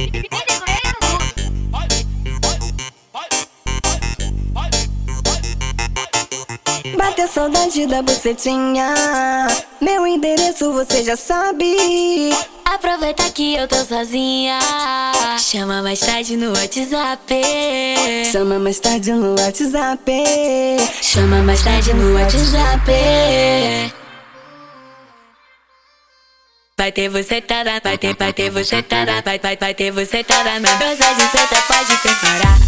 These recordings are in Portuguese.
Bateu saudade da bucetinha, meu endereço você já sabe. Aproveita que eu tô sozinha, chama mais tarde no WhatsApp. Chama mais tarde no WhatsApp. Chama mais tarde no WhatsApp. Vai ter você tada, vai ter você tada, vai ter você tada na dosagem certa, pode preparar.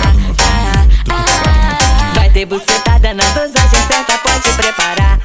Vai ter bucetada na dosagem certa, pode preparar.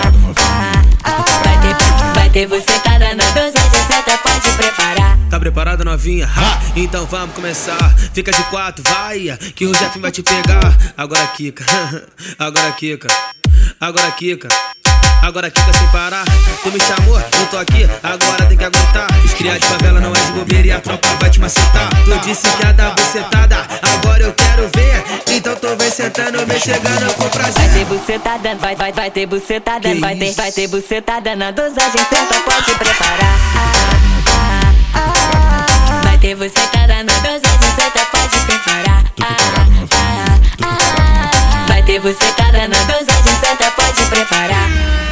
Vai ter bucetada na dosagem certa, pode preparar. Tá preparada, novinha? Ha! Então vamos começar. Fica de quatro, vai, que o Jeff vai te pegar. Agora quica, agora quica, agora quica. Agora quica sem parar. Tu me chamou, eu tô aqui, agora tem que aguentar. Os criados de favela não é de bobeira e a tropa vai te macetar. Tu disse que ia dar bucetada, agora eu quero ver. Então tu vem sentando, vem chegando com prazer. Vai ter bucetada, vai ter bucetada, vai ter bucetada na dosagem certa, pode preparar. Vai ter bucetada na dosagem certa, pode preparar. Vai ter bucetada na dosagem certa, pode preparar.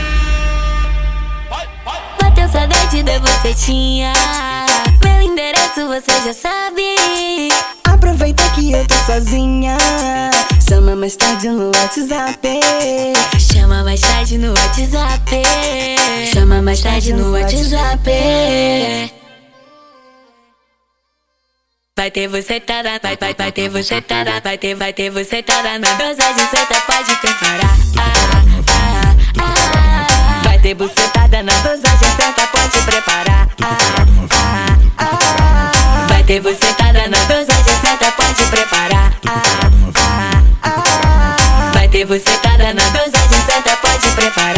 Bateu saudade da bucetinha, meu endereço você já sabe. Aproveita que eu tô sozinha, chama mais tarde no WhatsApp. Chama mais tarde no WhatsApp. Chama mais tarde no WhatsApp. Vai ter você tada, vai ter você tada, vai ter você tada na dosagem certa, pode preparar. Vai ter bucetada na dosagem certa, pode preparar. Vai ter bucetada na dosagem certa, pode preparar. Vai ter bucetada na dosagem certa, pode preparar.